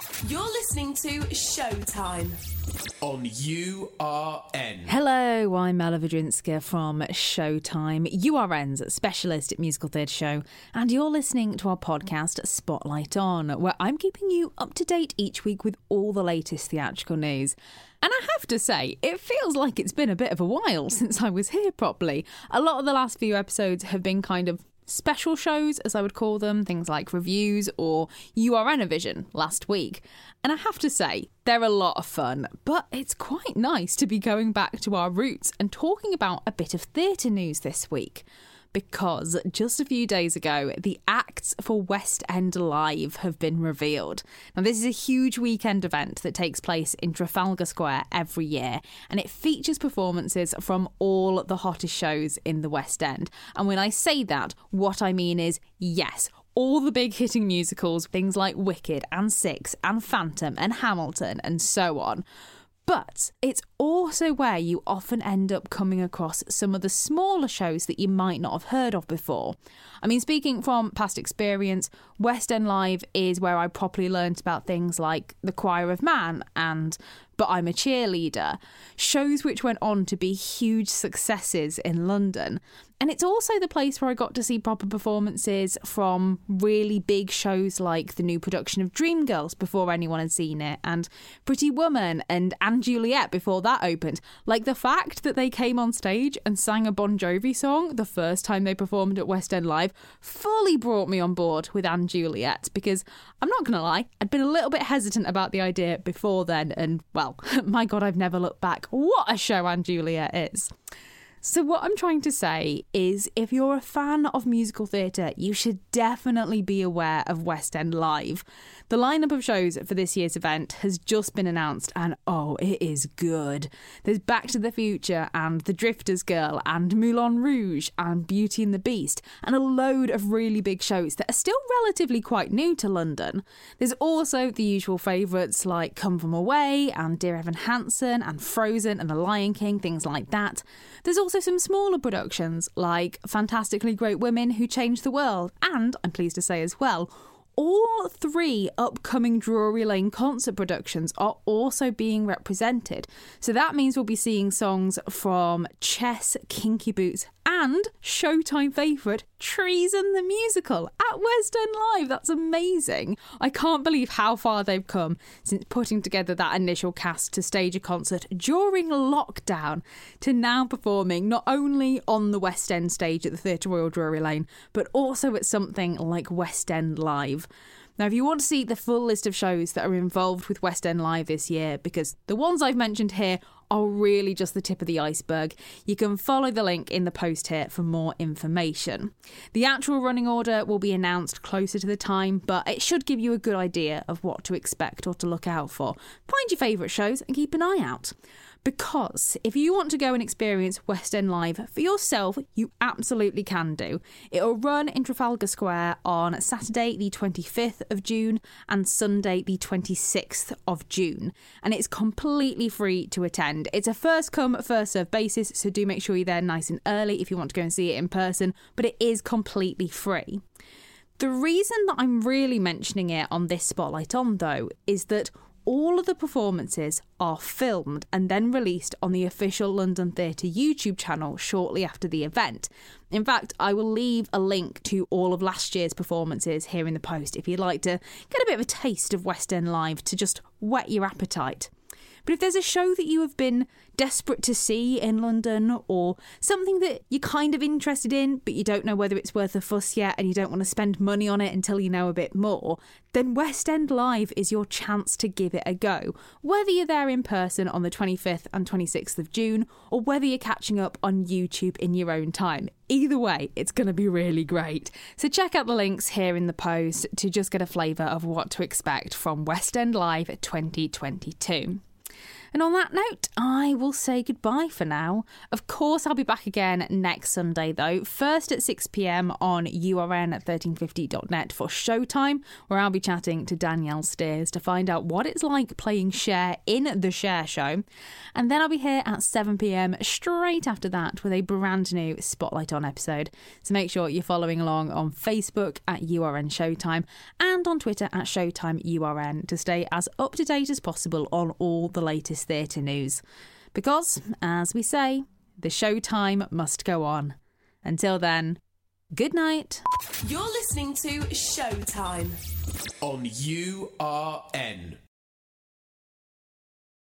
You're listening to Showtime on URN. Hello, I'm Mela Vidrinska from Showtime, URN's specialist musical theatre show, and you're listening to our podcast Spotlight On, where I'm keeping you up to date each week with all the latest theatrical news. And I have to say, it feels like it's been a bit of a while since I was here properly. A lot of the last few episodes have been kind of special shows, as I would call them, things like reviews or URN-A-Vision last week. And I have to say, they're a lot of fun, but it's quite nice to be going back to our roots and talking about a bit of theatre news this week. Because just a few days ago, the acts for West End Live have been revealed. Now, this is a huge weekend event that takes place in Trafalgar Square every year, and it features performances from all the hottest shows in the West End. And when I say that, what I mean is, yes, all the big hitting musicals, things like Wicked and Six and Phantom and Hamilton and so on. But it's also where you often end up coming across some of the smaller shows that you might not have heard of before. I mean, speaking from past experience, West End Live is where I properly learnt about things like The Choir of Man and But I'm a Cheerleader, shows which went on to be huge successes in London. And it's also the place where I got to see proper performances from really big shows like the new production of Dreamgirls before anyone had seen it, and Pretty Woman and Juliet before that opened. Like, the fact that they came on stage and sang a Bon Jovi song the first time they performed at West End Live fully brought me on board with Juliet, because I'm not going to lie, I'd been a little bit hesitant about the idea before then, and well, my God, I've never looked back. What a show Juliet is. So what I'm trying to say is, if you're a fan of musical theatre, you should definitely be aware of West End Live. The lineup of shows for this year's event has just been announced, and oh, it is good. There's Back to the Future and The Drifter's Girl and Moulin Rouge and Beauty and the Beast, and a load of really big shows that are still relatively quite new to London. There's also the usual favourites like Come From Away and Dear Evan Hansen and Frozen and The Lion King, things like that. There's also some smaller productions like Fantastically Great Women Who Changed the World, and, I'm pleased to say as well, all three upcoming Drury Lane concert productions are also being represented. So that means we'll be seeing songs from Chess, Kinky Boots and Showtime favourite Treason the Musical at West End Live. That's amazing. I can't believe how far they've come since putting together that initial cast to stage a concert during lockdown to now performing not only on the West End stage at the Theatre Royal Drury Lane, but also at something like West End Live. Now, if you want to see the full list of shows that are involved with West End Live this year, because the ones I've mentioned here are really just the tip of the iceberg, you can follow the link in the post here for more information. The actual running order will be announced closer to the time, but it should give you a good idea of what to expect or to look out for. Find your favourite shows and keep an eye out. Because if you want to go and experience West End Live for yourself, you absolutely can do. It'll run in Trafalgar Square on Saturday the 25th of June and Sunday the 26th of June. And it's completely free to attend. It's a first come, first served basis, so do make sure you're there nice and early if you want to go and see it in person, but it is completely free. The reason that I'm really mentioning it on this Spotlight On, though, is that all of the performances are filmed and then released on the official London Theatre YouTube channel shortly after the event. In fact, I will leave a link to all of last year's performances here in the post if you'd like to get a bit of a taste of West End Live to just whet your appetite. But if there's a show that you have been desperate to see in London, or something that you're kind of interested in but you don't know whether it's worth a fuss yet and you don't want to spend money on it until you know a bit more, then West End Live is your chance to give it a go. Whether you're there in person on the 25th and 26th of June, or whether you're catching up on YouTube in your own time. Either way, it's going to be really great. So check out the links here in the post to just get a flavour of what to expect from West End Live 2022. And on that note, I will say goodbye for now. Of course, I'll be back again next Sunday, though. First at 6 p.m. on URN at 1350.net for Showtime, where I'll be chatting to Danielle Steers to find out what it's like playing Cher in The Cher Show. And then I'll be here at 7 p.m. straight after that with a brand new Spotlight On episode. So make sure you're following along on Facebook at URN Showtime and on Twitter at Showtime URN to stay as up to date as possible on all the latest theatre news. Because, as we say, the showtime must go on. Until then, good night. You're listening to Showtime On URN.